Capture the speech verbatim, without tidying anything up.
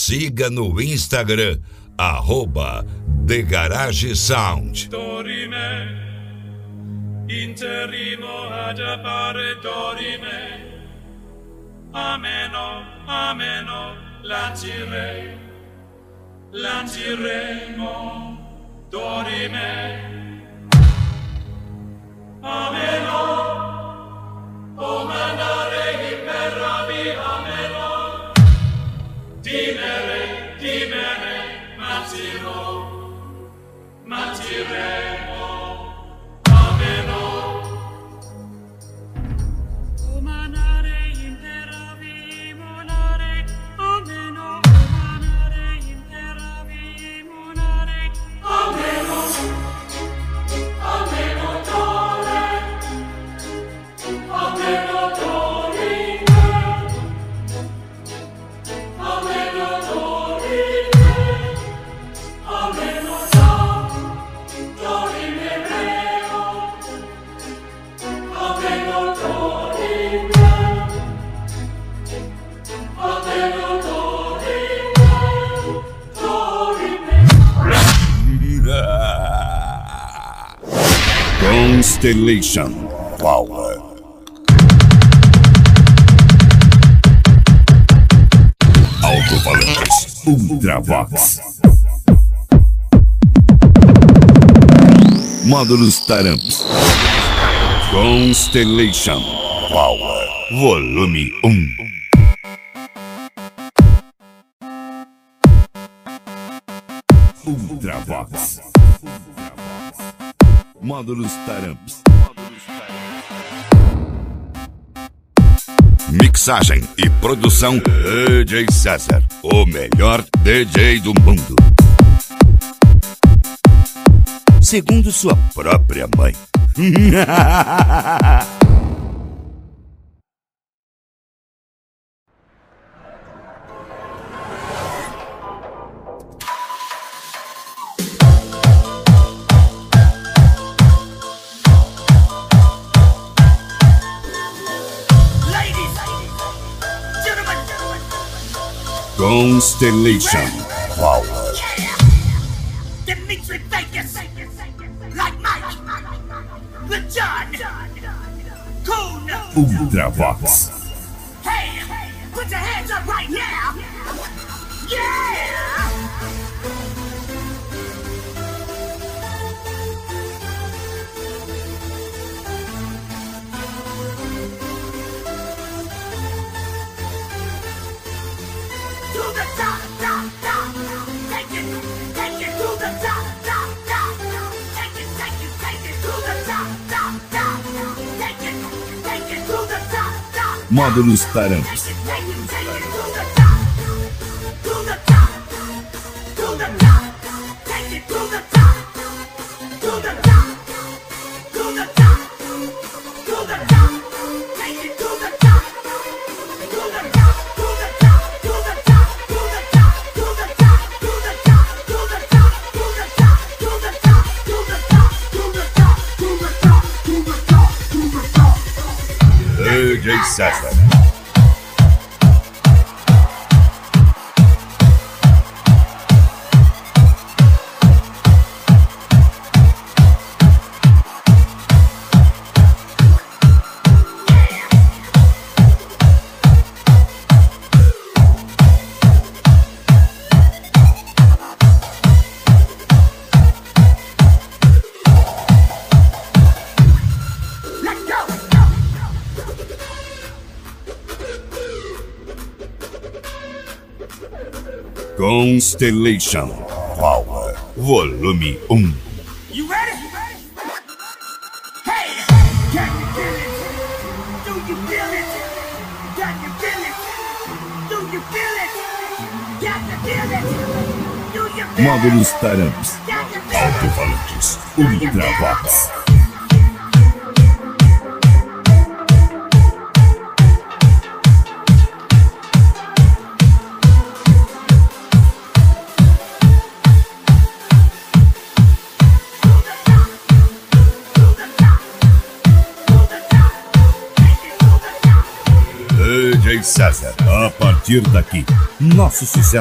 siga no Instagram, arroba The Garage Sound. Dorime, interrimo ad appare dorime, ameno, ameno, lancirei, lanciremo, dorime, ameno, o mandare imperavi, ameno, dimere, dimere, mancirò, manciremo. Constellation Power. Alto-falantes Ultravox. Módulos Taramps. Constellation Power. Volume um. Ultravox. Módulos Taramps. Mixagem e produção D J César, o melhor D J do mundo. Segundo sua própria mãe. Constellation Power. Dimitri Vegas, like Mike, the John, Coon, Ultravox. Hey, put your hands up right now. Yeah. Módulos Taramps. D J César. Constellation Power. Volume um. You ready? Hey, can you feel it? Do you feel it? Can you feel it? Do you feel it? Can you feel it? Do you feel it? Módulos Taramps. Can you feel it? Alto-falantes Ultravox. D J César. A partir daqui, nosso sucesso